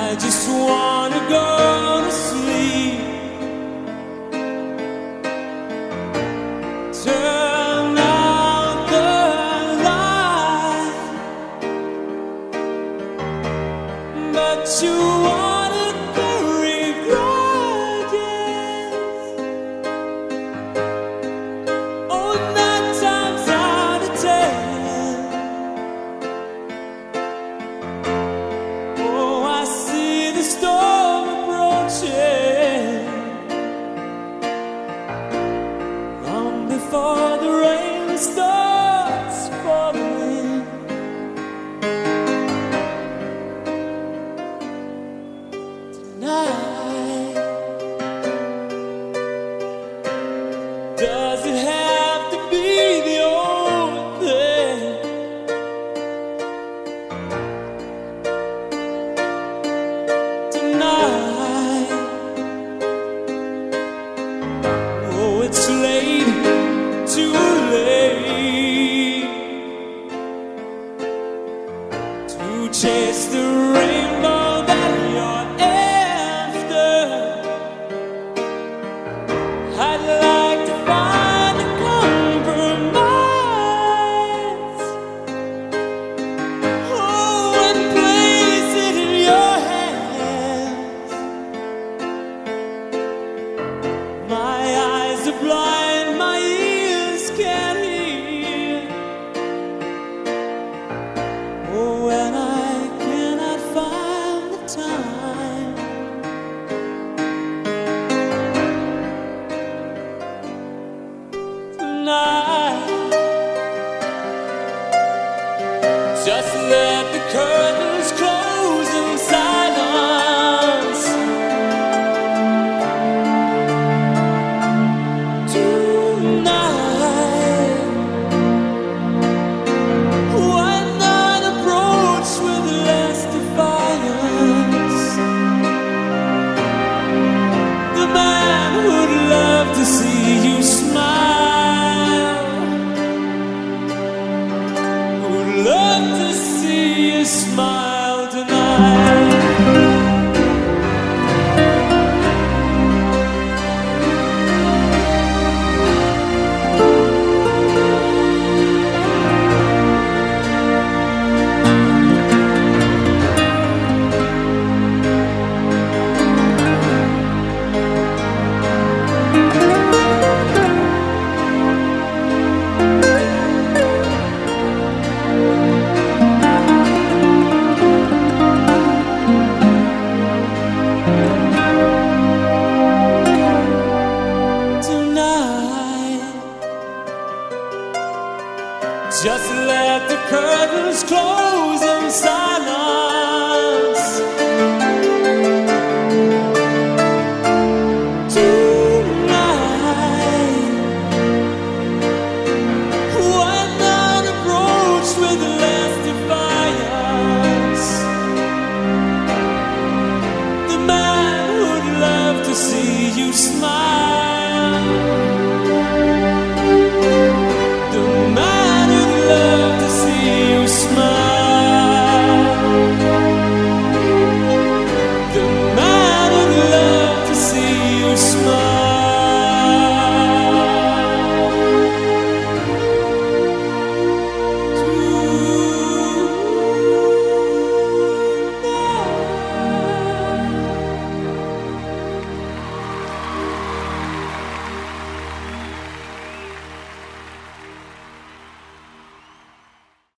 I just wanna go to sleep. Turn out the light, but you wanna bury grudges. Oh, 9 times out of 10. Oh, I see the storm approaching. Long before the rain starts falling, tonight, does it have to be the only thing? Tonight, oh, it's late, too late to chase the rainbow that you're after. I'd like to find a compromise, oh, and place it in your hands. My eyes are blind, my ears can't hear. Oh, and I cannot find the time. Tonight, just let the curtains close in silence. Tonight, why not approach with less defiance? The man would love to see you smile, would love to see you smile tonight.